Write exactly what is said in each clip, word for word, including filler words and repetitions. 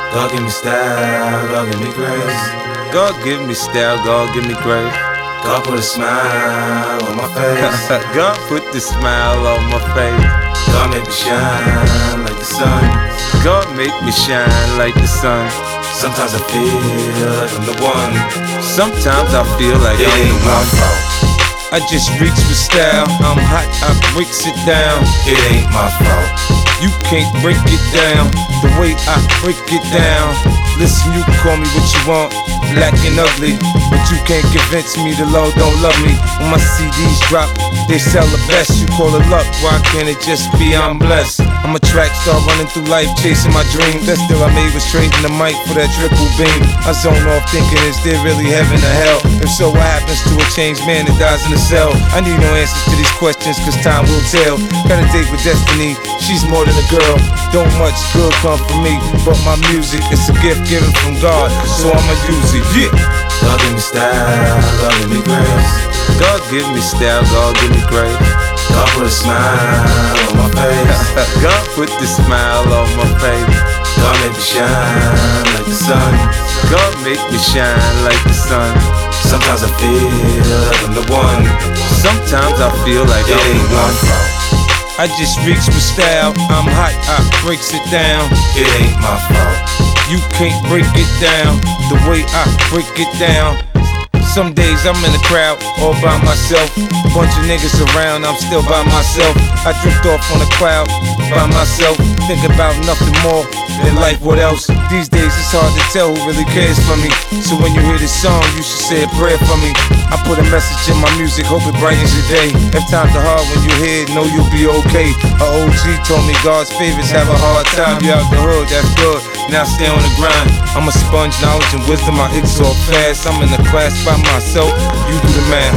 God give me style, God give me grace. God give me style, God give me grace. God put a smile on my face. God put the smile on my face. God make me shine like the sun. God make me shine like the sun. Sometimes I feel like I'm the one. Sometimes I feel like it I'm ain't the my one. fault. I just reach with style. I'm hot, I breaks it down. It ain't my fault. You can't break it down the way I break it down. Listen, you can call me what you want, black and ugly, but you can't convince me the Lord don't love me. When my C Ds drop, they sell the best. You call it luck, why can't it just be I'm blessed? I'm a track star running through life chasing my dream. Best deal I made was trading the mic for that triple beam. I zone off thinking, is there really heaven or hell? If so, what happens to a changed man that dies in a cell? I need no answers to these questions, cause time will tell. Got a date with destiny, she's more than a girl. Don't much good come from me, but my music, it's a gift given from God, so I'ma use it, yeah. God give me style, God give me grace. God give me style, God give me grace. God put a smile on my face. God put the smile on my face. God make me shine like the sun. God make me shine like the sun. Sometimes I feel like I'm the one. Sometimes I feel like it I'm ain't the my one. fault. I just reach with style. I'm hot, I breaks it down. It ain't my fault. You can't break it down the way I break it down. Some days I'm in the crowd, all by myself. Bunch of niggas around, I'm still by myself. I drift off on a cloud, by myself. Think about nothing more than life, what else? These days it's hard to tell who really cares for me. So when you hear this song, you should say a prayer for me. I put a message in my music, hope it brightens your day. If times are hard when you hear it, know you'll be okay. A O G told me God's favorites have a hard time. You out the hood, that's good, now stay on the grind. I'm a sponge, knowledge and wisdom, I exalt fast. I'm in the class by myself, you do the math.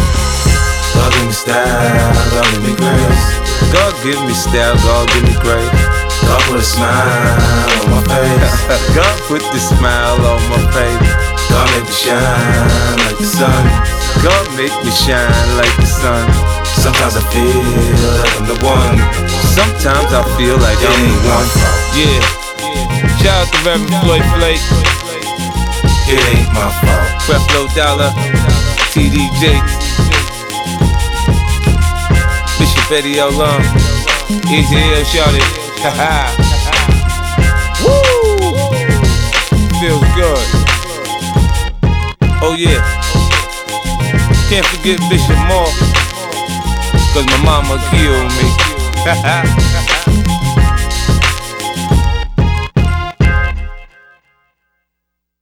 God give me style, God give me grace. God give me style, God give me grace. God put a smile on my face. God put the smile on my face. God make me shine like the sun. God make me shine like the sun. Sometimes I feel like I'm the one. Sometimes I feel like it I'm ain't the my one. fault. Yeah. Shout out to Reverend Floyd Flake. It ain't my fault. Creflo Dollar, T D J, Bishop Eddie L. Long, Easy L. Shawty. Haha. Woo! Feels good. Oh yeah. Can't forget Bishop Moore, cause my mama killed me.